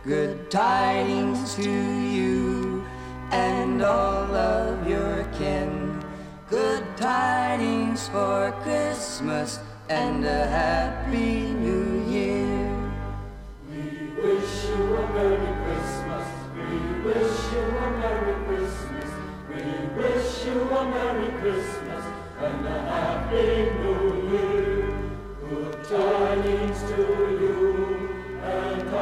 Good tidings to you and all of your kin. Good tidings for Christmas and a happy new year. We wish you a Merry Christmas. We wish you a Merry Christmas. We wish you a Merry Christmas and a Happy New Year.